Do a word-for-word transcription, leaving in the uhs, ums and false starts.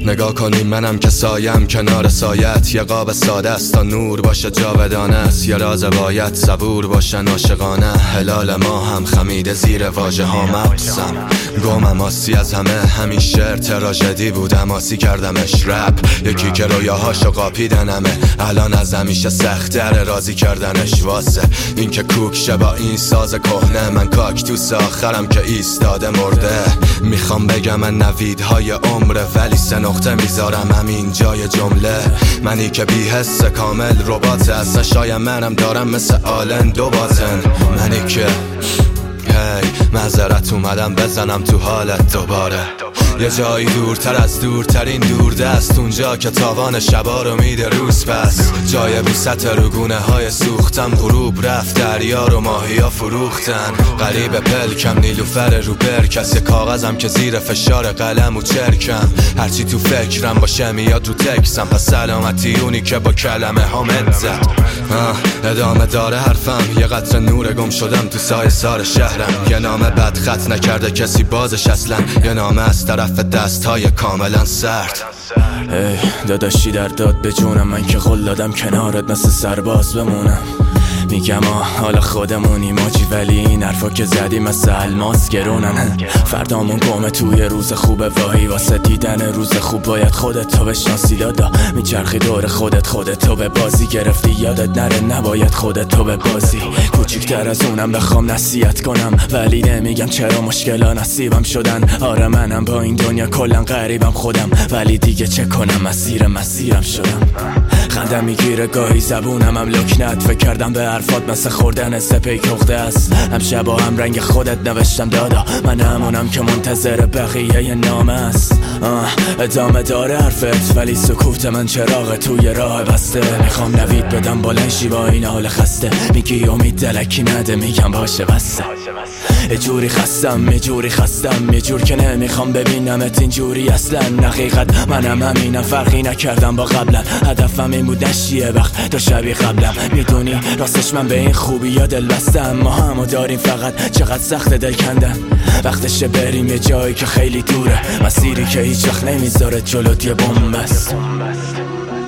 نگاه کنیم منم که سایم کنار سایت، یه قاب ساده است تا نور باشه جاودانه است، یه راز باید صبور باشن عاشقانه. هلال ما هم خمیده زیر واژه ها مبسم، گمم آسی از همه همین شعر تراژدی بود، اماسی کردمش رپ. یکی که رویاهاشو قاپیدنمه الان از همیشه سخت‌تر راضی کردنش، واسه این که کوک شه با این ساز کهنه. من کاکتوس آخرم که ایستاده مرده، میخوام بگم من نویدهای عمره ولی سه نقطه میذارم همین جای جمله. منی که بی حس کامل ربات از شایم منم دارم مثل آلن دو باتن. منی که هی معذرت اومدم بزنم تو حالت دوباره، یه جایی دورتر از دورترین دوردست، اونجا که تاوان شبا رو میده روز پس. جای بوست روگونه های سوختم، غروب رفت دریا رو ماهیا فروختن. غریب پلکم نیلوفر رو بر، کسی کاغذم که زیر فشار قلم و چرکم. هرچی تو فکرم باشه میاد رو تکسم، پس سلامتی اونی که با کلمه ها مزد. ادامه داره حرفم، یه قطره نور گم شدم تو سایه سار شهرم. یه نامه بد خط نکرده کسی بازش اصلا، یه نامه از طرف دست های کاملا سرد. ای داداشی در داد به جونم، من که قول دادم کنارت مثل سرباز بمونم. میگم آه حالا خودمونی ماجی، ولی این حرفا که زدی مثل الماس گرونن. فردامون گمه توی روز خوبه، واهی واسه دیدن روز خوب باید خودت تو بشناسی. دادا میچرخی دور خودت، خودت تو به بازی گرفتی، یادت نره نباید خودت تو به بازی. کوچیکتر از اونم بخوام نصیحت کنم ولی نمیگم چرا مشکلا نصیبم شدن. آره منم با این دنیا کلا غریبم خودم، ولی دیگه چه کنم مسیر مسیرم شدم. خندم میگیره گاهی زبونم هم لکنت، فکر کردم به حرفات مثل خوردن سپی کخته است. هم شب و هم رنگ خودت نوشتم دادا، من همونم که منتظر بقیه ی نامه است. ادامه داره حرفت ولی سکوت من چراغ توی راه بسته. میخوام نوید بدم بلنشی با این حال خسته، میگی امید دلکی نده میگم باشه بسته. یه جوری خستم یه جوری خستم، یه جور که نمیخوام ببینمت اینجوری اصلا. حقیقت منم همینم، فرقی نکردم با قبلا. هدفم این بود نشیه وقت تا شبیه قبلم. میدونی راستش من به این خوبی یا دل بستم، ما همو داریم فقط چقدر سخت دل کندن. وقتشه بریم یه جایی که خیلی دوره، مسیری که هیچ وقت نمیذاره جلوت یه بمب است.